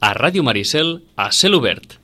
a Ràdio Maricel, a Cel Obert.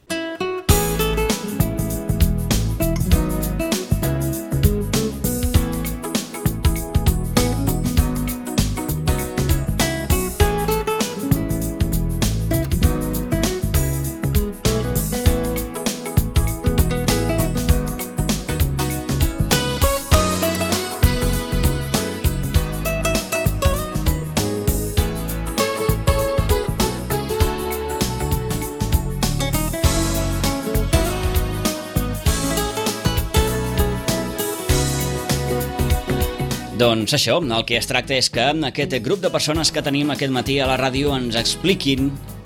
Doncs això, el que es tracta és que aquest grup de persones que tenim aquest matí a la ràdio ens expliquin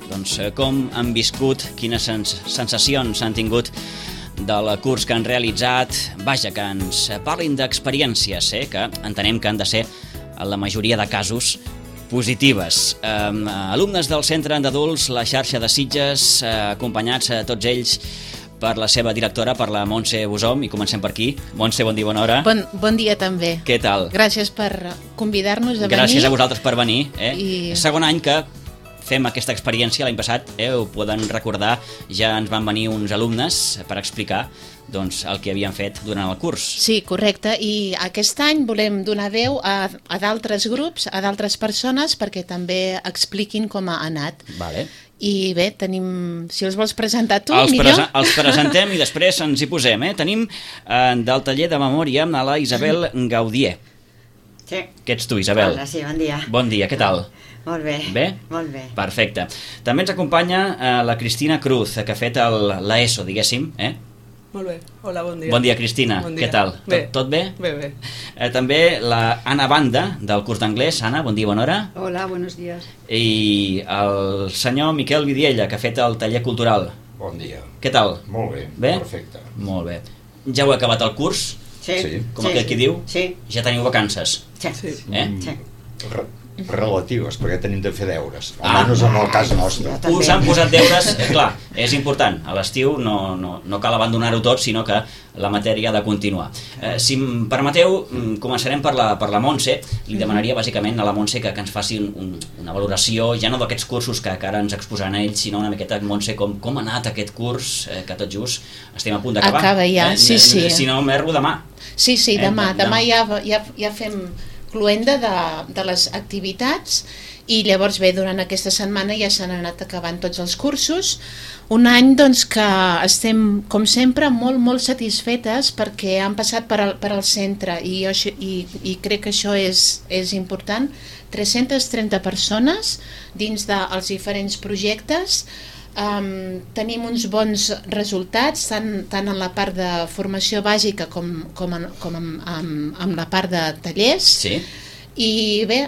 com han viscut, quines sensacions han tingut del curs que han realitzat. Vaja, que ens parlin d'experiències, que entenem que han de ser, en la majoria de casos, positives. Alumnes del Centre d'Adults, la xarxa de Sitges, acompanyats tots ells per la seva directora, per la Montse Bosom, i comencem per aquí. Montse, bon dia, bona hora. Bon dia també. Què tal? Gràcies per convidar-nos a venir. Gràcies a vosaltres per venir. I... Segon any que fem aquesta experiència, l'any passat, ho poden recordar, ja ens van venir uns alumnes per explicar el que havien fet durant el curs. Sí, correcte, i aquest any volem donar veu a d'altres grups, a d'altres persones, perquè també expliquin com ha anat. Vale. I bé, tenim, si els vols presentar tu, millor. Els presentem i després ens hi posem. Tenim del taller de memòria a la Isabel Gaudier. Sí. Què ets tu, Isabel? Hola, sí, bon dia. Bon dia, què tal? Molt bé. Bé? Molt bé. Perfecte. També ens acompanya la Cristina Cruz, que ha fet l'ESO, diguéssim, Molt bé. Hola, bon dia. Bon dia, Cristina. Bon dia. Què tal? Bé. Tot bé? Bé, bé. També la Anna Banda, del curs d'anglès. Anna, bon dia, bona hora. Hola, buenos días. I el senyor Miquel Vidiella, que ha fet el taller cultural. Bon dia. Què tal? Molt bé, Bé? perfecte. Molt bé. Ja heu acabat el curs? Sí. Com aquell qui diu? Sí. Ja teniu vacances? Sí. Sí. Sí. Relatives, perquè tenim de fer deures. Almenys en el cas nostre. També. Us han posat deures, clar, és important. A l'estiu no cal abandonar-ho tot, sinó que la matèria ha de continuar. Si em permeteu, començarem per la Montse. Li demanaria bàsicament a la Montse que ens faci una valoració, ja no d'aquests cursos que ara ens exposaran ells, sinó una miqueta, Montse, com ha anat aquest curs, que tot just estem a punt d'acabar. Acaba ja, sí. Si no, m'erro demà. Sí, demà ja fem cluenda de les activitats i llavors bé, durant aquesta setmana ja s'han anat acabant tots els cursos. Un any que estem, com sempre, molt satisfetes perquè han passat per al centre i crec que això és important. 330 persones dins dels diferents projectes. Tenim uns bons resultats tant en la part de formació bàsica com amb la part de tallers. Sí. I bé,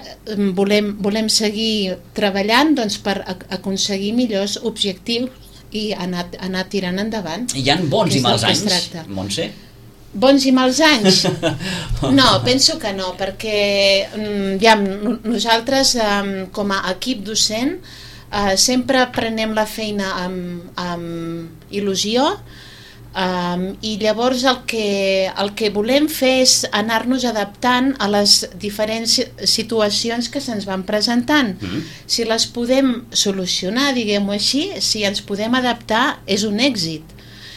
volem seguir treballant per aconseguir millors objectius i anar tirant endavant. Hi ha bons i mals anys, Montse? Bons i mals anys? No, penso que no, perquè nosaltres com a equip docent sempre prenem la feina amb il·lusió i llavors el que volem fer és anar-nos adaptant a les diferents situacions que se'ns van presentant. Si les podem solucionar, diguem-ho així, si ens podem adaptar, és un èxit.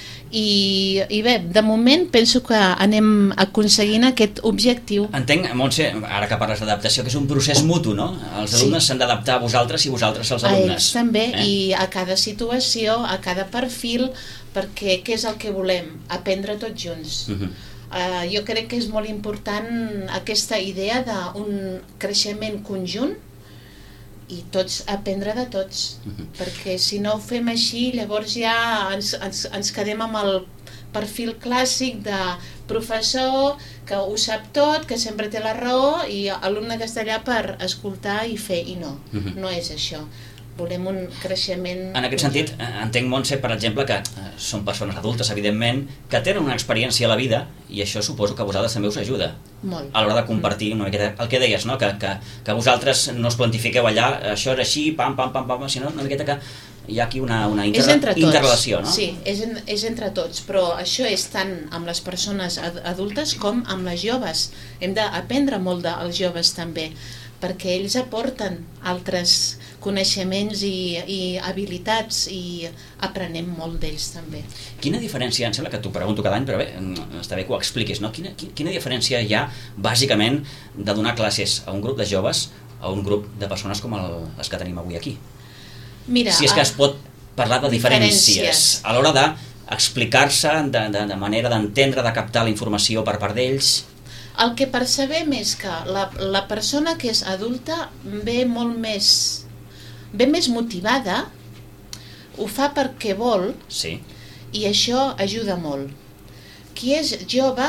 I bé, de moment penso que anem aconseguint aquest objectiu. Entenc, Montse, ara que parles d'adaptació, que és un procés mutu, no? Els alumnes s'han d'adaptar a vosaltres i vosaltres als alumnes. A ells també, i a cada situació, a cada perfil, perquè què és el que volem? Aprendre tots junts. Jo crec que és molt important aquesta idea d'un creixement conjunt i tots aprendre de tots, perquè si no ho fem així llavors ja ens quedem amb el perfil clàssic de professor que ho sap tot, que sempre té la raó i alumne que està allà per escoltar i fer, i no és això. Volem un creixement... En aquest sentit, entenc, Montse, per exemple, que són persones adultes, evidentment, que tenen una experiència a la vida i això suposo que a vosaltres també us ajuda. Molt. A l'hora de compartir una miqueta el que deies, no? Que vosaltres no us plantifiqueu allà, això és així, pam, sinó una miqueta que hi ha aquí una interrelació, no? Sí, és entre tots, però això és tant amb les persones adultes com amb les joves. Hem d'aprendre molt dels joves també, perquè ells aporten altres coneixements i habilitats, i aprenem molt d'ells també. Quina diferència, em sembla que t'ho pregunto cada any, però bé, està bé que ho expliquis, no? Quina diferència hi ha, bàsicament, de donar classes a un grup de joves a un grup de persones com les que tenim avui aquí? Mira, si és que es pot parlar de diferències a l'hora d'explicar-se, de manera d'entendre, de captar la informació per part d'ells. El que percebem és que la persona que és adulta ve més motivada, ho fa perquè vol, sí. I això ajuda molt. Qui és jove,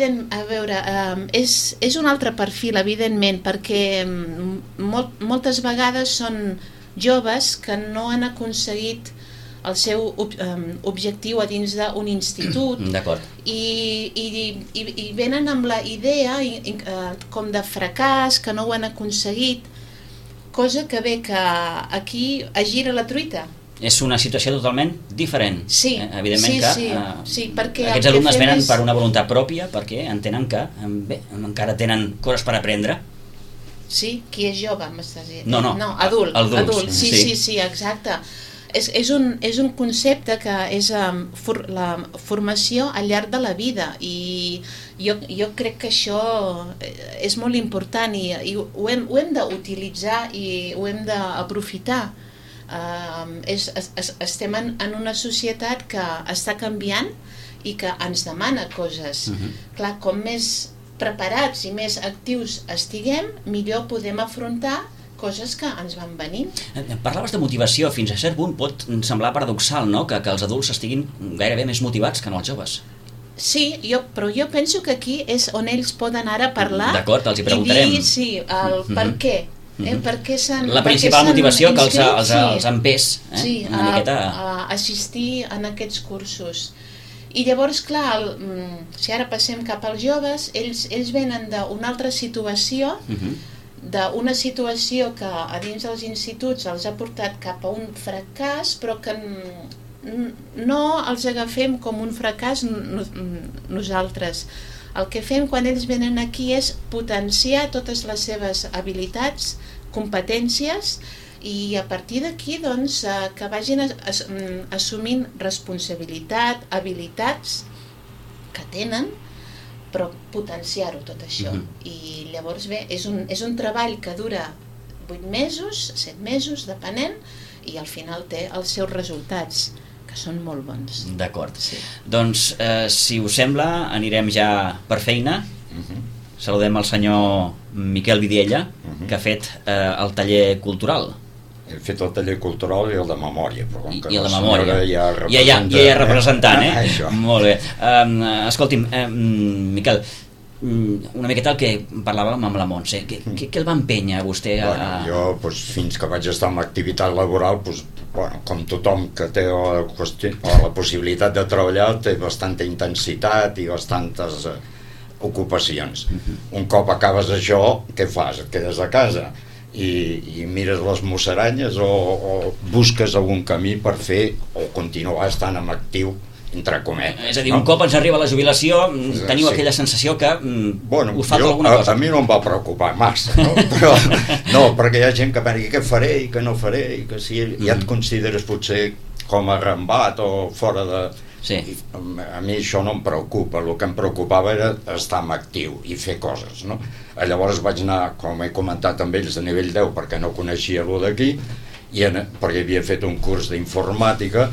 és un altre perfil, evidentment, perquè moltes vegades són joves que no han aconseguit el seu objectiu a dins d'un institut. D'acord. I venen amb la idea com de fracàs, que no ho han aconseguit, cosa que ve que aquí es gira la truita. És una situació totalment diferent. Sí, evidentment sí, perquè aquests alumnes venen per una voluntat pròpia, perquè entenen que encara tenen coses per aprendre. Sí, qui és jove, m'estàs dient? No, adult. Sí, exacte. És un concepte que és la formació al llarg de la vida, i jo crec que això és molt important, i ho hem d'utilitzar i ho hem d'aprofitar. Estem en una societat que està canviant i que ens demana coses. Clar, com més preparats i més actius estiguem, millor podem afrontar coses que ens van venint. Parlaves de motivació, fins a cert punt pot semblar paradoxal, no?, que els adults estiguin gairebé més motivats que no els joves. Sí, però jo penso que aquí és on ells poden ara parlar. D'acord, els hi preguntarem. I dir, el per què. La principal motivació que els empès una miqueta a assistir en aquests cursos. I llavors, clar, si ara passem cap als joves, ells venen d'una altra situació, d'una situació que a dins dels instituts els ha portat cap a un fracàs, però que no els agafem com un fracàs nosaltres. El que fem quan ells venen aquí és potenciar totes les seves habilitats, competències, i a partir d'aquí doncs, que vagin assumint responsabilitat, habilitats que tenen, però potenciar-ho tot això. I llavors bé, és un treball que dura 8 mesos, 7 mesos, depenent, i al final té els seus resultats, que són molt bons. D'acord. Doncs, si us sembla, anirem ja per feina. Saludem el senyor Miquel Vidiella, que ha fet el taller cultural. He fet el taller cultural i el de memòria, però com que I el de la memòria senyora ja hi ha representant, Això. Molt bé. Escolti'm, Miquel, una miqueta el que parlàvem amb la Montse, què el va empènyer a vostè? Jo, fins que vaig estar en l'activitat laboral, com tothom que té la possibilitat de treballar, té bastanta intensitat i bastantes ocupacions. Un cop acabes això, què fas? Et quedes a casa i mires les musaranyes o busques algun camí per fer o continuar estant en actiu, entre cometes. És a dir, un cop ens arriba la jubilació, teniu aquella sensació que us falta alguna cosa. A mi no em va preocupar massa, no, perquè hi ha gent que pensa què faré i què no faré, i que si ja et consideres potser com a arrambat o fora de... Sí. A mi això no em preocupa, el que em preocupava era estar en actiu i fer coses, no? Llavors vaig anar, com he comentat amb ells, a nivell 10 perquè no coneixia allò d'aquí, perquè havia fet un curs d'informàtica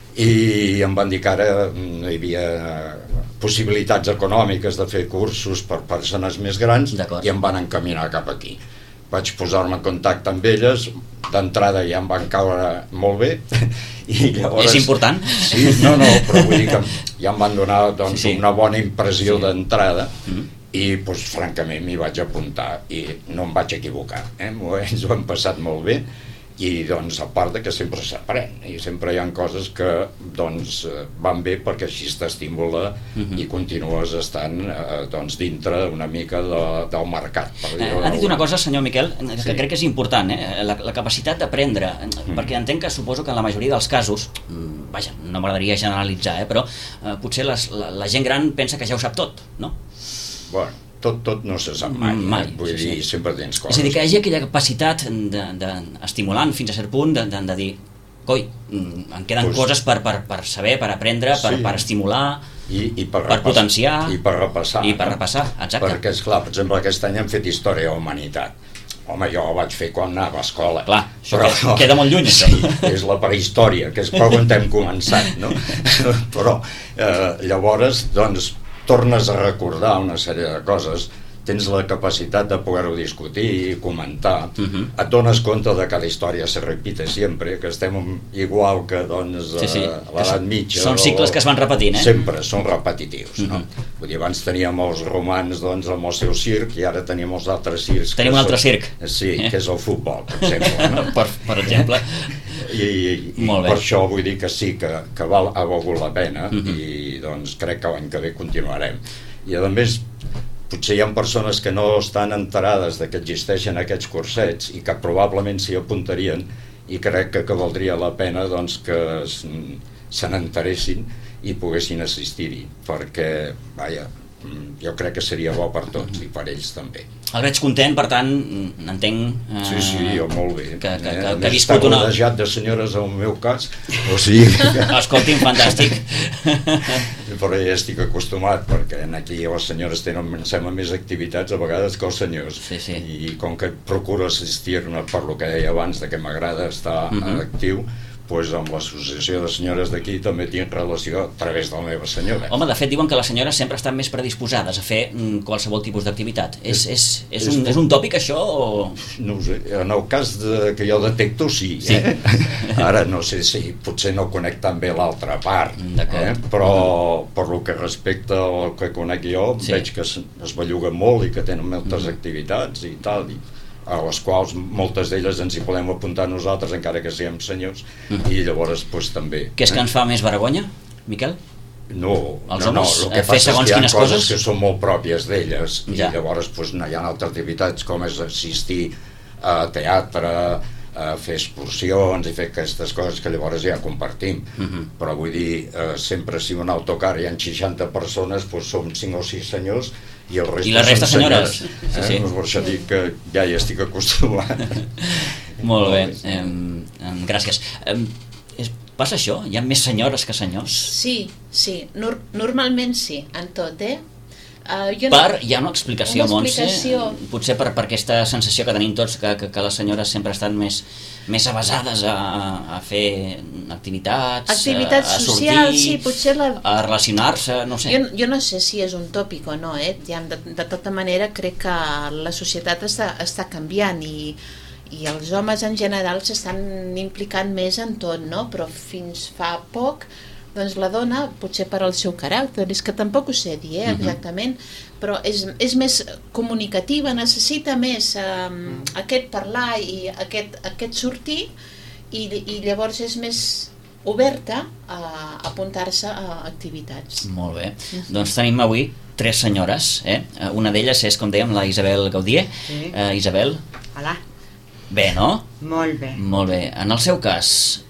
i em van dir que ara hi havia possibilitats econòmiques de fer cursos per persones més grans i em van encaminar cap aquí. Vaig posar-me en contacte amb elles, d'entrada ja em van caure molt bé. I llavors, és important? Sí, no, però vull dir que ja em van donar una bona impressió d'entrada i francament m'hi vaig apuntar i no em vaig equivocar. Ens ho hem passat molt bé i a part que sempre s'aprèn i sempre hi ha coses que van bé perquè així t'estimula i continues estant dintre una mica del mercat. Ha dit una cosa, senyor Miquel, que crec que és important, la capacitat d'aprendre, perquè entenc que suposo que en la majoria dels casos, vaja, no m'agradaria generalitzar, però potser la gent gran pensa que ja ho sap tot, no? Bueno, tot no se sap mai. Vull dir, sempre tens coses. És a dir, que hi hagi aquella capacitat estimulant fins a cert punt de dir, coi, em queden coses per saber, per aprendre, per estimular, per potenciar i per repassar. I per repassar, exacte. Perquè, esclar, per exemple, aquest any hem fet Història de la Humanitat. Home, jo ho vaig fer quan anava a escola. Clar, això queda molt lluny. Sí, és la prehistòria, que és per on hem començat, no? Però llavors, doncs, tornes a recordar una sèrie de coses, tens la capacitat de poder-ho discutir i comentar, et dones compte de que la història se repite sempre, que estem igual que doncs, a l'edat mitja. Són cicles que es van repetint, Sempre, són repetitius, no? Vull dir, abans teníem els romans doncs, amb el seu circ i ara tenim els altres circs. Tenim un altre circ. Sí, que és el futbol, per exemple. No? per exemple. I per això vull dir que sí, que ha valgut la pena i doncs crec que l'any que ve continuarem. I a més, potser hi ha persones que no estan enterades de que existeixen aquests cursets i que probablement s'hi apuntarien i crec que valdria la pena doncs, que se n'enteressin i poguessin assistir-hi, perquè, vaja, jo crec que seria bo per tots i per ells també. El veig content, per tant, entenc... Sí, jo molt bé. Que ha viscut està rodejat de senyores en el meu cas, o sigui... Escolti'm, fantàstic. Però ja estic acostumat, perquè aquí les senyores tenen, em sembla, més activitats a vegades que els senyors. Sí. I com que procuro assistir-ne per lo que deia abans, de que m'agrada estar actiu, doncs amb l'associació de senyores d'aquí també tinc relació a través de la meva senyora. Home, de fet diuen que les senyores sempre estan més predisposades a fer qualsevol tipus d'activitat. És un tòpic això o...? No ho sé, en el cas que jo detecto sí. Ara no sé si potser no conec tan bé l'altra part, però per lo que respecta al que conec jo veig que es belluguen molt i que tenen moltes activitats i tal, a les quals moltes d'elles ens hi podem apuntar nosaltres encara que siguem senyors i llavors doncs també. Què és que ens fa més vergonya, Miquel? No, els homes el que fer passa segons és que hi ha quines coses que són molt pròpies d'elles i llavors hi ha altres activitats com és assistir a teatre, a fer excursions i fer aquestes coses que llavors ja compartim, però vull dir, sempre si un autocar hi ha 60 persones, doncs som 5 o 6 senyors i la resta senyores. Sí. Per això dic que ja hi estic acostumat. Molt bé, gràcies. Passa això? Hi ha més senyores que senyors? Sí, normalment sí, en tot, Hi ha una explicació, Montse, potser per aquesta sensació que tenim tots que les senyores sempre estan més avasades a fer activitats socials, sí, potser a relacionar-se, no sé. Jo no sé si és un tòpic o no, de tota manera crec que la societat està canviant i els homes en general s'estan implicant més en tot, no? Però fins fa poc doncs la dona, potser per al seu caràcter, és que tampoc ho sé dir exactament, però és més comunicativa, necessita més aquest parlar i aquest sortir i llavors és més oberta a apuntar-se a activitats. Molt bé, doncs tenim avui 3 senyores, una d'elles és, com dèiem, la Isabel Gaudier. Isabel. Hola. Bé, no? Molt bé. Molt bé. En el seu cas,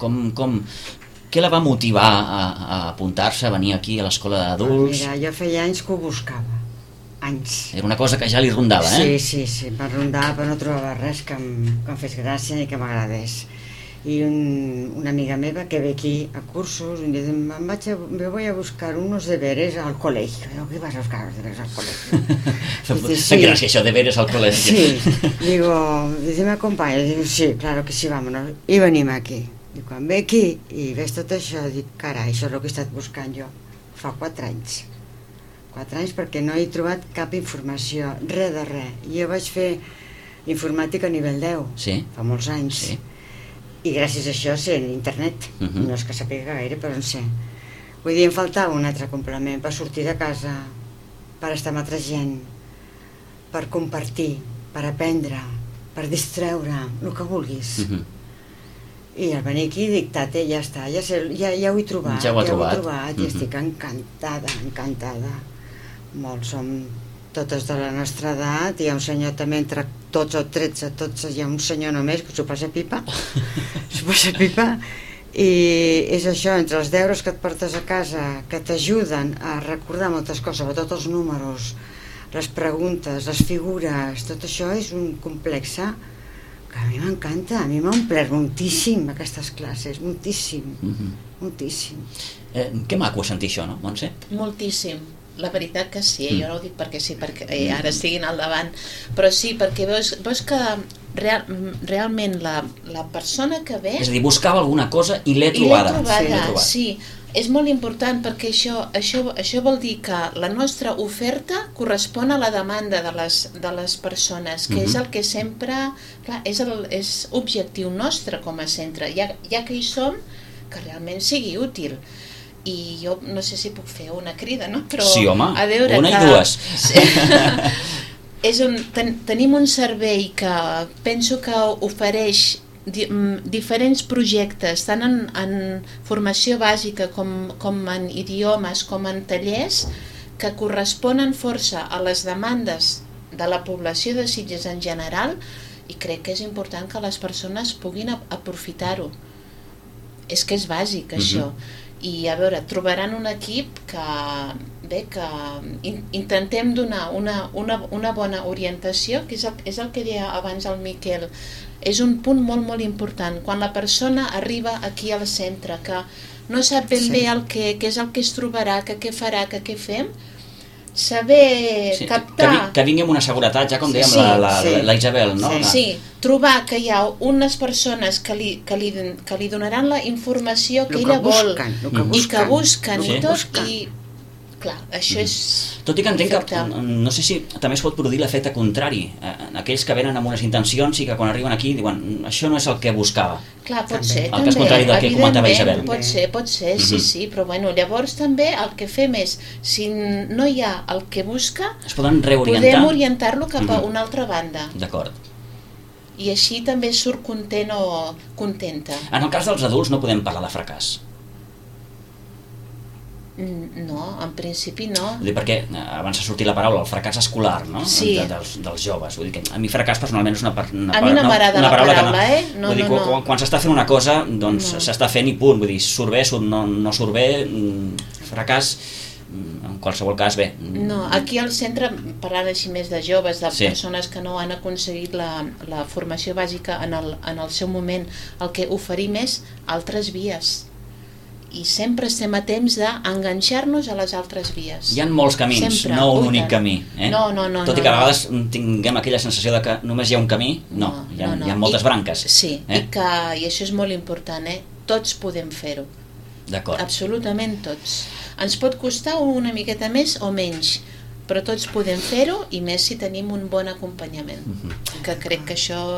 què la va motivar a apuntar-se, a venir aquí a l'escola d'adults? Mira, jo feia anys que ho buscava. Anys. Era una cosa que ja li rondava, Sí, me rondava, però no trobava res que em fes gràcia ni que m'agradés. I una amiga meva que ve aquí a cursos, un día me voy a buscar unos deberes al colegio. Digo, ¿qué vas a buscar los deberes al colegio? Dice, gràcies, això, deberes al colegio. Sí, dice, ¿me acompañas? Digo, sí, claro que sí, vámonos. I venim aquí. I quan ve aquí i ves tot això, dic, carai, això és el que he estat buscant jo fa 4 anys. 4 anys perquè no he trobat cap informació, res de res. Jo vaig fer informàtica a nivell 10, fa molts anys. I gràcies a això sé internet. No és que sàpiga gaire, però en sé. Vull dir, em faltava un altre complement per sortir de casa, per estar amb altra gent, per compartir, per aprendre, per distreure, el que vulguis. I al venir aquí dic, tate, ja està, ja ho he trobat, i estic encantada. Molts som totes de la nostra edat, hi ha un senyor també entre tots o 13, hi ha un senyor només que s'ho passa pipa, i és això, entre els deures que et portes a casa, que t'ajuden a recordar moltes coses, sobretot els números, les preguntes, les figures, tot això és un complex que a mi m'encanta, a mi m'ha omplert moltíssim aquestes classes, moltíssim, moltíssim. Que maco sentir això, no, Montse? Moltíssim. La veritat que sí, jo no ho dic perquè sí, perquè ara estiguin al davant, però sí, perquè veus que realment la persona que ve... És a dir, buscava alguna cosa i l'he trobada. Sí. És molt important perquè això vol dir que la nostra oferta correspon a la demanda de les persones, que és el que sempre... Clar, és objectiu nostre com a centre, ja que hi som, que realment sigui útil. I jo no sé si puc fer una crida, no? Però sí, home, a veure una i dues. Tenim un servei que penso que ofereix diferents projectes, tant en formació bàsica com en idiomes, com en tallers, que corresponen força a les demandes de la població de Sitges en general, i crec que és important que les persones puguin aprofitar-ho. És que és bàsic, això. I a veure, trobaran un equip que intentem donar una bona orientació, que és el que deia abans el Miquel. És un punt molt, molt important. Quan la persona arriba aquí al centre, que no sap ben bé què és el que es trobarà, què farà, què fem, saber captar... Que vingui amb una seguretat, ja com dèiem la Isabel, no? Sí, trobar que hi ha unes persones que li donaran la informació que ella vol i que busquen i tot, i clar, això és... Tot i que entenc que, no sé si també es pot produir l'efecte contrari, aquells que venen amb unes intencions i que quan arriben aquí diuen això no és el que buscava. Clar, pot ser, també. El que és contrari del que comentava Isabel. Pot ser, sí, però bueno, llavors també el que fem és, si no hi ha el que busca, es poden reorientar. Podem orientar-lo cap a una altra banda. D'acord. I així també surt content o contenta. En el cas dels adults no podem parlar de fracàs. No, en principi no. Vull dir, perquè abans ha sortit la paraula, el fracàs escolar, no? Sí. Dels joves. Vull dir que a mi fracàs personalment és una a mi no m'agrada la paraula, no. Vull dir, quan s'està fent una cosa, doncs s'està fent i punt. Vull dir, surt bé, no surt bé, fracàs, en qualsevol cas, bé. No, aquí al centre, parlant així més de joves, de persones que no han aconseguit la formació bàsica en el seu moment, el que oferim és altres vies. I sempre estem a temps d'enganxar-nos a les altres vies. Hi ha molts camins, no un únic camí. No. Tot i que a vegades tinguem aquella sensació de que només hi ha un camí, hi ha moltes branques. Sí, i això és molt important, tots podem fer-ho. D'acord. Absolutament tots. Ens pot costar una miqueta més o menys, però tots podem fer-ho, i més si tenim un bon acompanyament, que crec que això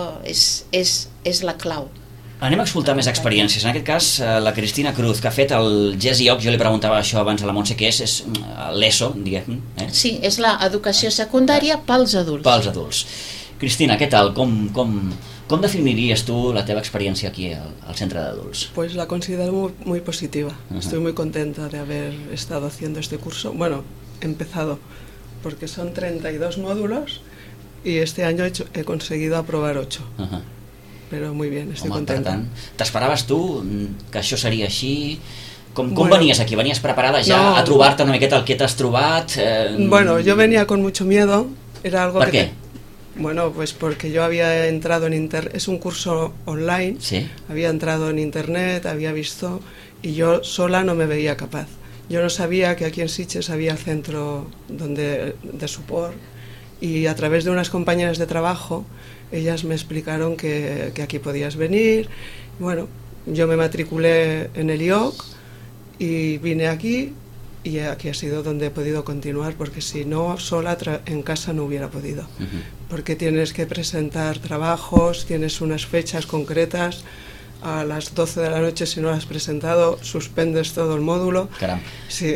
és la clau. Anem a escoltar més experiències. En aquest cas, la Cristina Cruz, que ha fet el GESIOC, jo li preguntava això abans a la Montse, què és l'ESO, diguem. Sí, és l'educació secundària pels adults. Pels adults. Cristina, què tal? Com definiries tu la teva experiència aquí al centre de adults? Pues la considero muy positiva. Estoy muy contenta de haber estado haciendo este curso. Bueno, he empezado, porque son 32 módulos y este año he conseguido aprobar 8. Però muy bien, estic contenta. T'esperaves tu que això seria així? Com venies aquí? Venies preparada ja a trobar-te una miqueta el que t'has trobat? Bueno, yo venía con mucho miedo. Era algo ¿Por qué? Bueno, pues porque yo había entrado en internet, es un curso online, ¿sí? Había entrado en internet, había visto, y yo sola no me veía capaz. Yo no sabía que aquí en Sitges había centro de support, y a través de unas compañeras de trabajo, ellas me explicaron que aquí podías venir. Bueno, yo me matriculé en el IOC y vine aquí, y aquí ha sido donde he podido continuar, porque si no, sola en casa no hubiera podido. Porque tienes que presentar trabajos, tienes unas fechas concretas, a las 12 de la noche si no lo has presentado, suspendes todo el módulo. Caramba. Sí.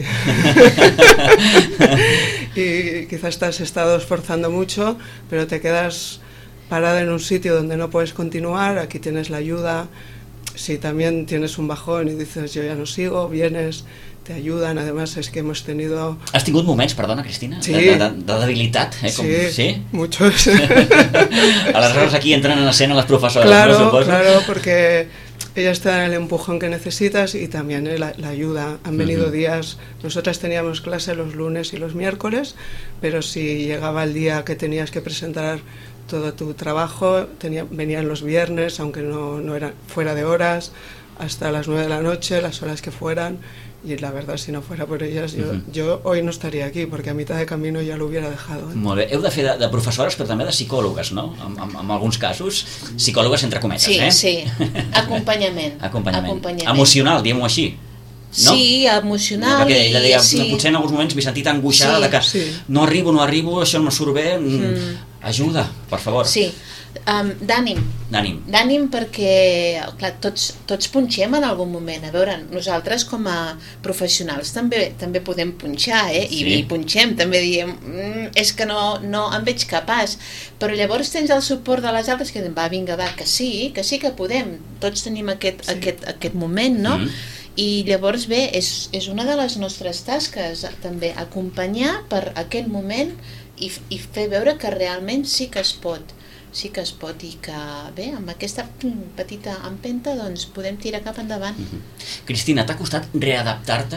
Y quizás te has estado esforzando mucho, pero te quedas parada en un sitio donde no puedes continuar. Aquí tienes la ayuda. Si también tienes un bajón y dices yo ya no sigo, vienes, te ayudan. Además es que hemos tenido... Has tingut moments, perdona Cristina, sí, de debilitat, sí, muchos. Aleshores aquí entren en escena les professores, claro, no, suposo? Claro, porque Ellas te dan el empujón que necesitas y también la ayuda. Han venido días, nosotras teníamos clase los lunes y los miércoles, pero si llegaba el día que tenías que presentar todo tu trabajo, venían los viernes, aunque no era fuera de horas, hasta las 9 de la noche, las horas que fueran. I la veritat, si no fos per elles, jo hoy no estaria aquí, perquè a mitad de camino ja l'hubiera dejado. Molt bé. Heu de fer de professores, però també de psicòlogues, no? En alguns casos, psicòlogues entre cometes, Sí. Acompanyament. Emocional, diguem-ho així. No? Sí, emocional. Perquè ella deia, potser en alguns moments m'he sentit angoixada de que no arribo, això no me surt bé, ajuda, per favor. Sí. D'ànim perquè clar, tots punxem en algun moment. A veure, nosaltres com a professionals també podem punxar, i punxem, també diem és que no em veig capaç, però llavors tens el suport de les altres que diuen, vinga, que sí que podem, tots tenim aquest moment, no? I llavors bé, és una de les nostres tasques també, acompanyar per aquest moment i fer veure que realment sí que es pot i que bé, amb aquesta petita empenta doncs podem tirar cap endavant. Cristina, t'ha costat readaptar-te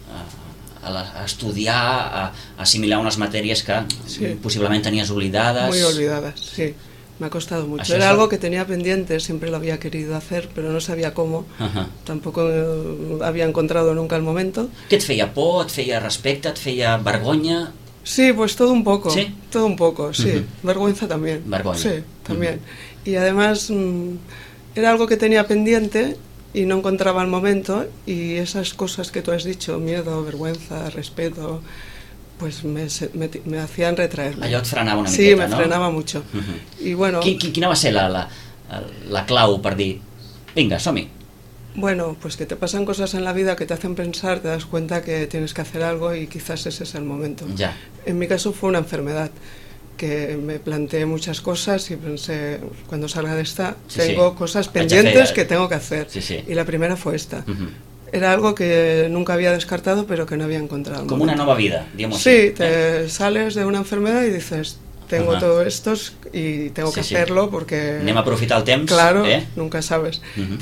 a estudiar, a assimilar unes matèries que possiblement tenies oblidades? Muy olvidadas, sí. Me ha costado mucho. Era algo que tenía pendiente, siempre lo había querido hacer, pero no sabía cómo. Tampoco había encontrado nunca el momento. Què et feia por? Et feia respecte? Et feia vergonya? Sí, pues todo un poco. ¿Sí? Todo un poco, sí. Vergüenza también. Vergüenza. Sí, también. Y además era algo que tenía pendiente y no encontraba el momento, y esas cosas que tú has dicho, miedo, vergüenza, respeto, pues me hacían retraerme. Allò et frenava una miqueta, no? Sí, me frenava mucho. Y bueno... Quina va ser la clau per dir, vinga, som-hi? Bueno, pues que te pasan cosas en la vida que te hacen pensar, te das cuenta que tienes que hacer algo y quizás ese es el momento. Ya. En mi caso fue una enfermedad, que me planteé muchas cosas y pensé, cuando salga de esta, tengo cosas pendientes que tengo que hacer. Y la primera fue esta. Era algo que nunca había descartado, pero que no había encontrado. Como una nueva vida, digamos. Sí, te sales de una enfermedad y dices, tengo todo esto y tengo que hacerlo porque... Anem a aprofitar el temps. Claro, nunca sabes.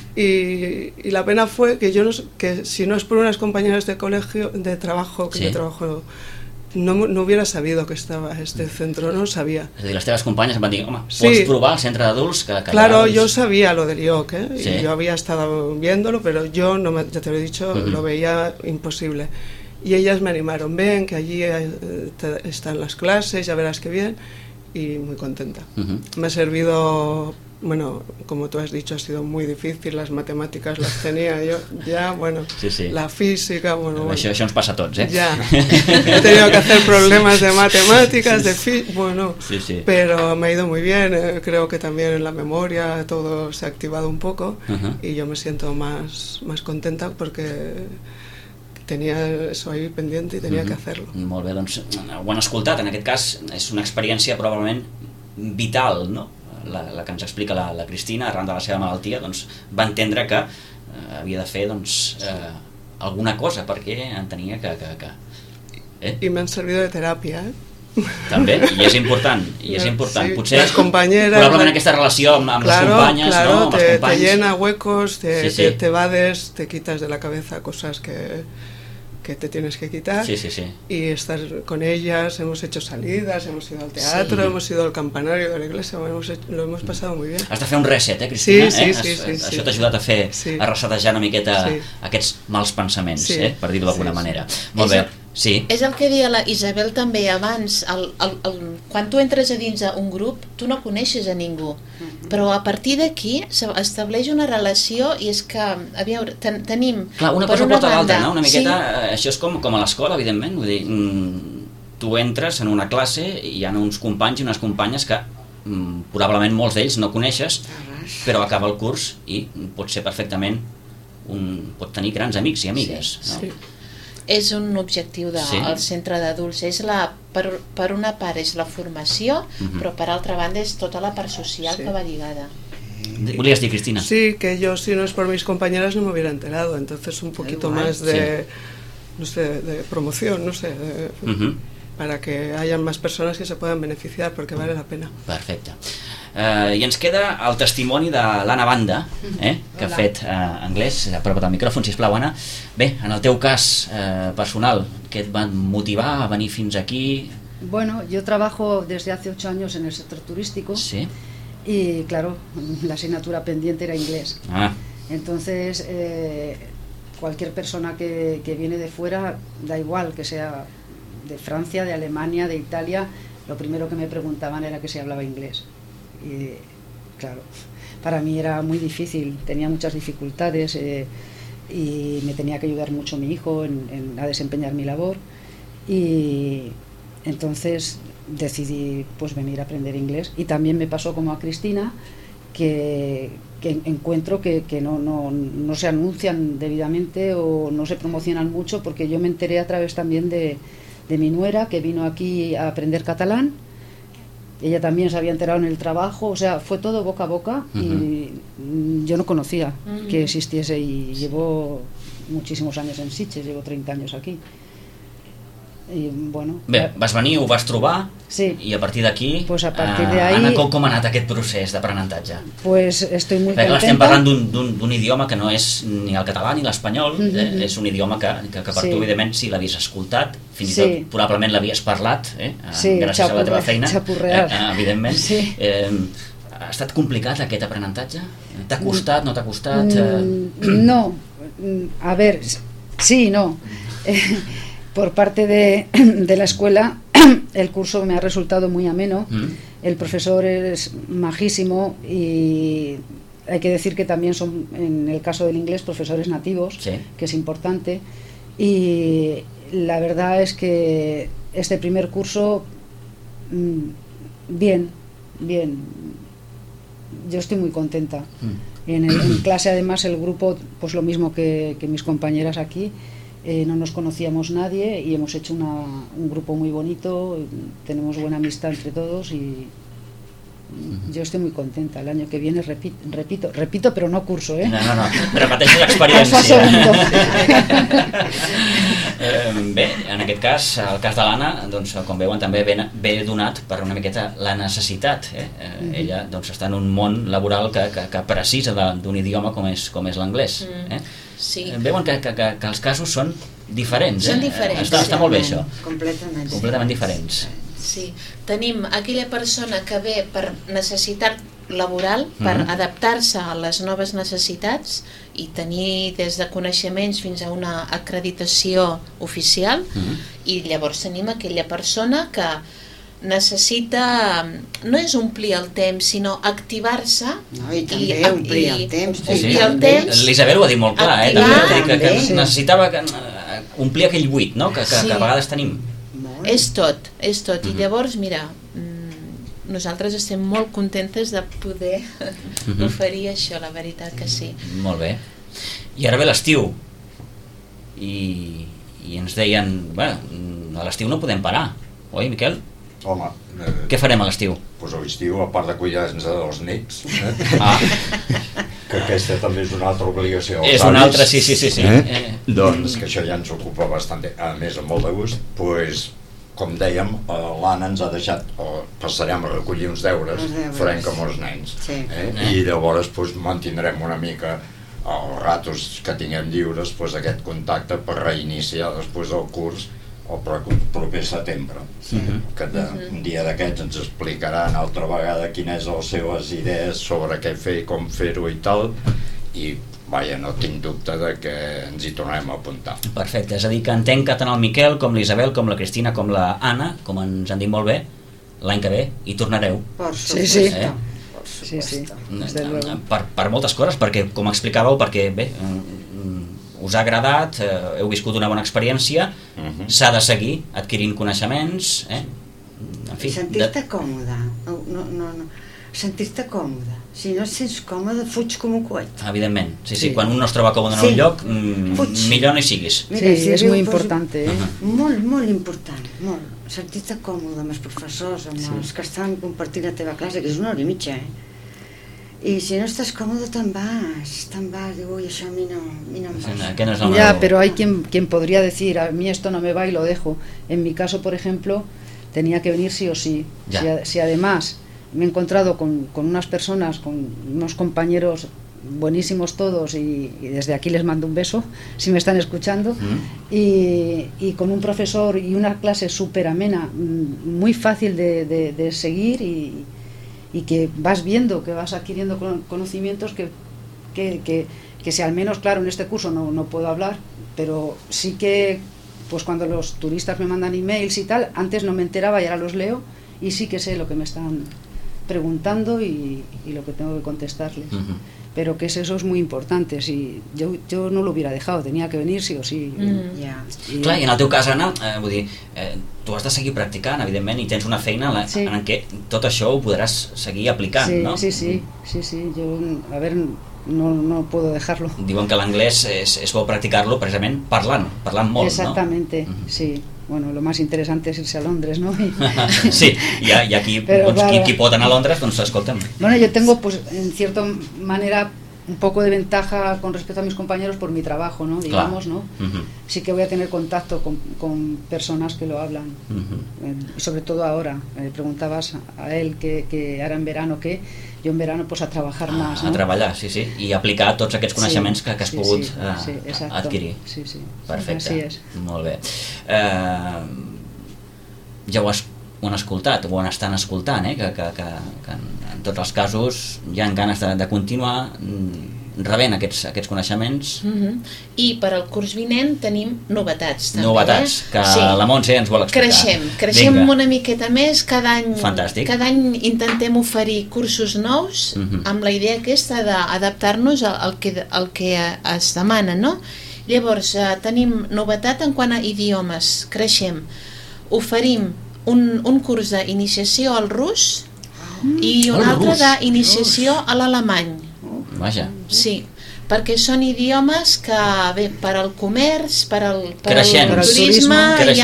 Y la pena fue que que si no es por unas compañeras de colegio, de trabajo, que yo trabajo, no hubiera sabido que estaba este centro, no sabía. És a dir, les teves companyes em van dir, home, pots provar el centre d'adults que claro, yo sabía lo del IOC, y yo había estado viéndolo, pero yo, ya te lo he dicho, lo veía imposible. Y ellas me animaron, ven, que allí están las clases, ya verás qué bien, y muy contenta. Me ha servido, bueno, como tú has dicho, ha sido muy difícil, las matemáticas las tenía yo, ya, bueno, la física, bueno. Això ens passa a tots, Ya, he tenido que hacer problemas de matemáticas, de física, bueno, pero me ha ido muy bien, creo que también en la memoria todo se ha activado un poco, y yo me siento más contenta porque... tenia això ahí pendiente i tenia que fer-lo. Molt bé, doncs ho han escoltat, en aquest cas és una experiència probablement vital, no? La que ens explica la Cristina, arran de la seva malaltia, doncs va entendre que havia de fer alguna cosa perquè entenia que... I m'han servit de teràpia, També, i és important, potser les compañeras, probablement aquesta relació amb les companyes, claro, no? Amb els companys. Te llena huecos, te evades, te quitas de la cabeza cosas que te tienes que quitar y estar con ellas, hemos hecho salidas, hemos ido al teatro, hemos ido al campanario de la iglesia, lo hemos pasado muy bien. Has de fer un reset, Cristina? Sí. Això t'ha ajudat a ressetejar una miqueta aquests mals pensaments, per dir-ho d'alguna manera. Molt bé. Sí. És el que deia la Isabel també abans, quan tu entres a dins un grup tu no coneixes a ningú, però a partir d'aquí estableix una relació i és que, a veure, tenim clar, una cosa porta a l'altra, no? Una miqueta, això és com a l'escola, evidentment, vull dir, tu entres en una classe i hi ha uns companys i unes companyes que probablement molts d'ells no coneixes, però acaba el curs i pot ser perfectament pot tenir grans amics i amigues, no? És un objectiu del centre d'adults, per una part és la formació, però per altra banda és tota la part social que va lligada. ¿Volías decir, Cristina? Sí, que yo si no es por mis compañeras no me hubiera enterado, entonces un poquito más de, no sé, de promoción, no sé, para que hayan más personas que se puedan beneficiar, porque vale la pena. Perfecte. I ens queda el testimoni de l'Anna Banda, que ha fet anglès. Apropa't al micròfon, sisplau, Anna. Bé, en el teu cas personal, què et va motivar a venir fins aquí? Bueno, yo trabajo desde hace 8 años en el sector turístico. Sí. Y claro, la asignatura pendiente era inglés. Entonces, cualquier persona que viene de fuera, da igual que sea de Francia, de Alemania, de Italia, lo primero que me preguntaban era que si hablaba inglés. Y claro, para mí era muy difícil, tenía muchas dificultades y me tenía que ayudar mucho mi hijo a desempeñar mi labor, y entonces decidí pues venir a aprender inglés. Y también me pasó como a Cristina, que encuentro que no se anuncian debidamente o no se promocionan mucho, porque yo me enteré a través también de mi nuera, que vino aquí a aprender catalán. Ella también se había enterado en el trabajo, o sea, fue todo boca a boca. Y yo no conocía que existiese, y llevo muchísimos años en Sitges, llevo 30 años aquí. I, bueno, bé, vas venir, ho vas trobar, sí. I a partir d'aquí, pues a partir de ahí, Anna, com ha anat aquest procés d'aprenentatge? Pues estoy muy contenta. Estem parlant d'un idioma que no és ni el català ni l'espanyol, és un idioma que per tu, evidentment, sí l'havies escoltat, fins i tot probablement l'havies parlat, gràcies a la teva feina, evidentment. Ha estat complicat aquest aprenentatge? T'ha costat, no t'ha costat? No, a ver, sí y no. Por parte de la escuela, el curso me ha resultado muy ameno. El profesor es majísimo, y hay que decir que también son, en el caso del inglés, profesores nativos, que es importante. Y la verdad es que este primer curso, bien. Yo estoy muy contenta. En clase, además, el grupo, pues lo mismo que mis compañeras aquí. No nos conocíamos nadie y hemos hecho un grupo muy bonito, tenemos buena amistad entre todos, y yo estoy muy contenta. El año que viene repito, però no curso, No, repeteixo l'experiència. Bé, en aquest cas, el cas de l'Anna, doncs, com veuen, també ve donat per una miqueta la necessitat. Ella està en un món laboral que precisa d'un idioma com és l'anglès. Sí. Veuen que els casos són diferents. Són diferents. Està molt bé, això. Completament diferents. Sí. Tenim aquella persona que ve per necessitat laboral, per adaptar-se a les noves necessitats i tenir des de coneixements fins a una acreditació oficial, i llavors tenim aquella persona que necessita, no és omplir el temps, sinó activar-se. No, i també omplir el temps. L'Isabel ho ha dit molt clar, que necessitava omplir aquell buit, que a vegades tenim. És tot. I llavors, mira, nosaltres estem molt contentes de poder oferir això, la veritat que sí. Molt bé. I ara ve l'estiu, i ens deien, a l'estiu no podem parar, oi, Miquel? Home, què farem a l'estiu? Doncs a l'estiu, a part de cuidar-nos dels nets, que aquesta també és una altra obligació. És una altra, sí. Doncs que això ja ens ocupa bastant, a més, amb molt de gust. Doncs, com dèiem, l'Anna ens ha deixat, passarem a recollir uns deures, farem com els nens. I llavors mantindrem una mica els ratos que tinguem lliures, aquest contacte per reiniciar després del curs, el proper setembre, que un dia d'aquests ens explicaran altra vegada quines són les seves idees sobre què fer, com fer-ho i tal, i no tinc dubte de que ens hi tornarem a apuntar. Perfecte, és a dir, que entenc que tant el Miquel com l'Isabel, com la Cristina, com la Anna, com ens han dit molt bé, l'any que ve hi tornareu. Sí. Per moltes coses, perquè, com explicàveu, perquè bé, us ha agradat, heu viscut una bona experiència, s'ha de seguir adquirint coneixements, en fi... Sentir-te còmode, sentir-te còmode. Si no et sents còmode, fuig com un coet. Evidentment, sí. Quan un no es troba còmode en un lloc, millor no hi siguis. Sí, és molt important. Molt important, molt. Sentir-te còmode amb els professors, amb els que estan compartint la teva classe, que és 1 hora i mitja, Y si no estás cómodo, tan vas, digo, uy, eso a mí no me va. Ya, pero hay quien podría decir, a mí esto no me va y lo dejo. En mi caso, por ejemplo, tenía que venir sí o sí. Si además me he encontrado con unas personas, con unos compañeros buenísimos todos, y desde aquí les mando un beso si me están escuchando, y con un profesor y una clase súper amena, muy fácil de seguir, y que vas viendo, que vas adquiriendo conocimientos que si al menos, claro, en este curso no puedo hablar, pero sí que pues cuando los turistas me mandan emails y tal, antes no me enteraba y ahora los leo y sí que sé lo que me están preguntando y lo que tengo que contestarles. Pero que eso es muy importante. Si yo no lo hubiera dejado, tenia que venir sí o sí. Clar, i en el teu cas, Anna, vull dir, tu has de seguir practicant, evidentment, i tens una feina en què tot això ho podràs seguir aplicant, no? Sí, yo, a ver, no puedo dejarlo. Diuen que l'anglès és bo practicar-lo precisament parlant molt, exactamente, no? Sí. Bueno, lo más interesante es irse a Londres, ¿no? Sí, y aquí qui pot anar a Londres, doncs escolta'm. Bueno, yo tengo, pues, en cierta manera, un poco de ventaja con respecto a mis compañeros por mi trabajo, ¿no? Digamos, ¿no? Sí que voy a tener contacto con personas que lo hablan. Sobre todo ahora. Preguntabas a él que ahora en verano qué. Jo en verano pues a treballar més, no? A treballar, sí, i aplicar tots aquests coneixements que has pogut adquirir. Sí. Perfecte, molt bé. Ja ho han escoltat, ho estan escoltant, que en tots els casos hi ha ganes de continuar rebent aquests coneixements. I per al curs vinent tenim novetats també. Novetats, que la Montse ens vol explicar. Creixem una miqueta més cada any. Fantàstic. Cada any intentem oferir cursos nous amb la idea aquesta d'adaptar-nos al que es demana, no? Llavors tenim novetat en quant a idiomes. Creixem. Oferim un curs d'iniciació al rus i un altre d'iniciació a l'alemany. Vaja. Sí, perquè són idiomes que, bé, per al comerç, per al turisme,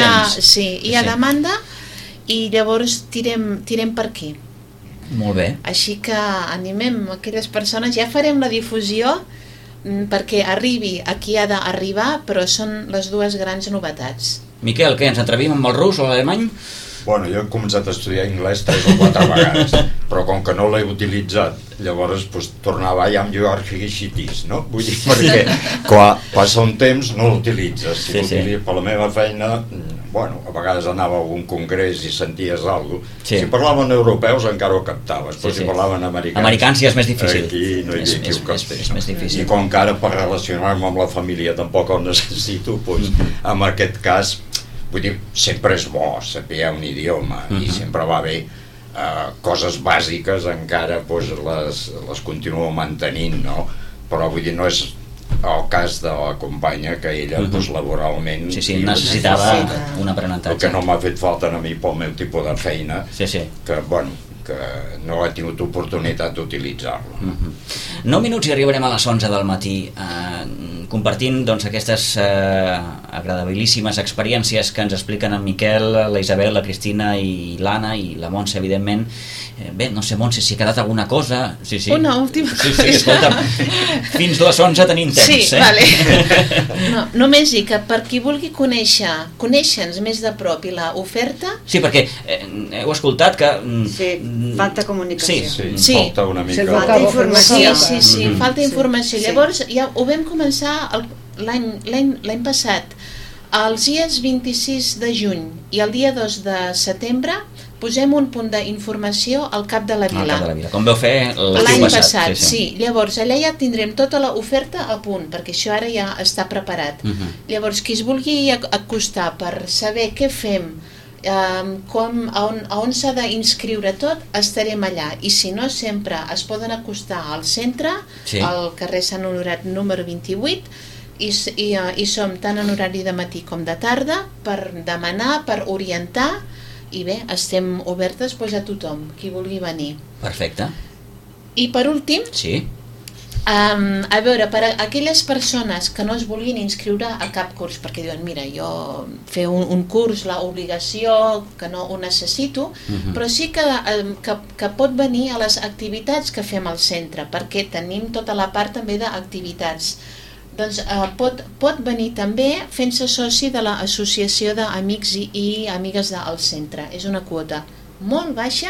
hi ha demanda i llavors tirem per aquí. Molt bé. Així que animem aquelles persones, ja farem la difusió perquè arribi a qui ha d'arribar, però són les dues grans novetats. Miquel, què, ens atrevim amb el rus o l'alemany? Bueno, jo he començat a estudiar anglès 3 o 4 vegades, però com que no l'he utilitzat, llavors tornava ja amb Georgi Xitis, no? Vull dir, perquè quan passa un temps no l'utilitzes. Per la meva feina, bueno, a vegades anava a algun congrés i senties alguna cosa. Si parlaven europeus encara ho captaves, però si parlaven americans... Americans ja és més difícil. Aquí no hi havia qui ho captés. És més difícil. I com que ara per relacionar-me amb la família tampoc el necessito, doncs en aquest cas... Vull dir, sempre és bo saber un idioma i sempre va bé coses bàsiques encara les continuo mantenint, no? Però vull dir, no és el cas de la companya que ella laboralment necessitava un aprenentatge. El que no m'ha fet falta a mi pel meu tipus de feina, que bueno, que no he tingut oportunitat d'utilitzar-lo. 9 minuts i arribarem a les 11 del matí compartint aquestes agradabilíssimes experiències que ens expliquen en Miquel, la Isabel, la Cristina i l'Anna i la Montse, evidentment. Bé, no sé, Montse, si ha quedat alguna cosa... Una última cosa. Sí, escolta, fins les 11 tenim temps. Sí, vale. Només dir que per qui vulgui conèixer-nos més de prop i l'oferta... Sí, perquè heu escoltat que... Sí, falta comunicació. Sí, falta una mica... Falta informació. Sí, falta informació. Llavors, ja ho vam començar l'any passat, els dies 26 de juny i el dia 2 de setembre posem un punt d'informació al Cap de la Vila. Com veu fer l'any passat. Sí. Llavors allà ja tindrem tota l'oferta a punt, perquè això ara ja està preparat. Llavors qui es vulgui acostar per saber què fem, on s'ha d'inscriure tot, estarem allà, i si no sempre es poden acostar al centre, al carrer Sant Honorat número 28, i som tant en horari de matí com de tarda per demanar, per orientar, i bé, estem obertes a tothom, qui vulgui venir. Perfecte. I per últim, a veure, per a aquelles persones que no es vulguin inscriure a cap curs, perquè diuen, mira, jo fer un curs, l'obligació, que no ho necessito, però sí que pot venir a les activitats que fem al centre, perquè tenim tota la part també d'activitats. Doncs pot venir també fent-se soci de l'associació d'amics i amigues del centre. És una quota molt baixa,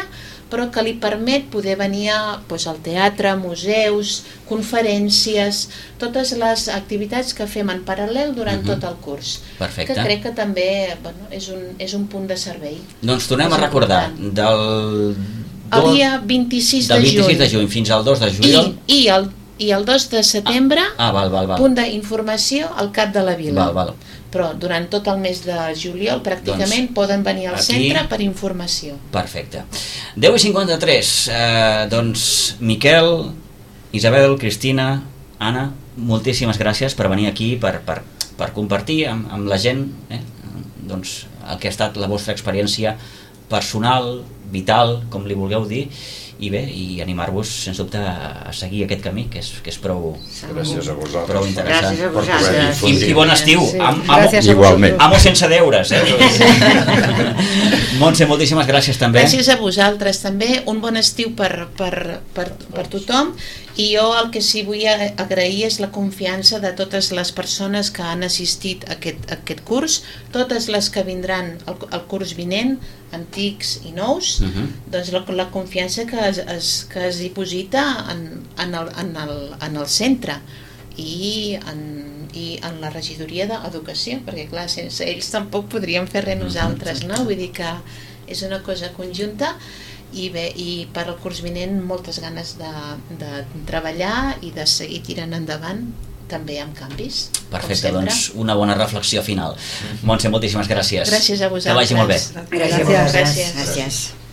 però que li permet poder venir al teatre, museus, conferències, totes les activitats que fem en paral·lel durant tot el curs. Perfecte. Que crec que també és un punt de servei. Doncs tornem a recordar, el dia 26 de juny. Del 26 de juny fins al 2 de juliol. I el 2 de setembre, val. punt d'informació al Cap de la Vila. Val. Però durant tot el mes de juliol pràcticament poden venir al centre per informació. Perfecte. 10:53, doncs Miquel, Isabel, Cristina, Anna, moltíssimes gràcies per venir aquí, per compartir amb la gent doncs, el que ha estat la vostra experiència personal, vital, com li vulgueu dir, i bé, i animar-vos sens dubte a seguir aquest camí que és prou interessant. Gràcies a vosaltres. I bon estiu. Igualment. Amo sense deures. Montse, moltíssimes gràcies també. Gràcies a vosaltres també, un bon estiu per tothom, i jo el que sí vull agrair és la confiança de totes les persones que han assistit a aquest curs, totes les que vindran al curs vinent, antics i nous, doncs la confiança que es diposita en el centre i en la regidoria d'educació, perquè clar, sense ells tampoc podríem fer res nosaltres, no? Vull dir que és una cosa conjunta. I bé, i per al curs vinent moltes ganes de treballar i de seguir tirant endavant també amb canvis. Perfecte, doncs una bona reflexió final. Montse, moltíssimes gràcies. Gràcies a vosaltres. Que vagi molt bé. Gràcies.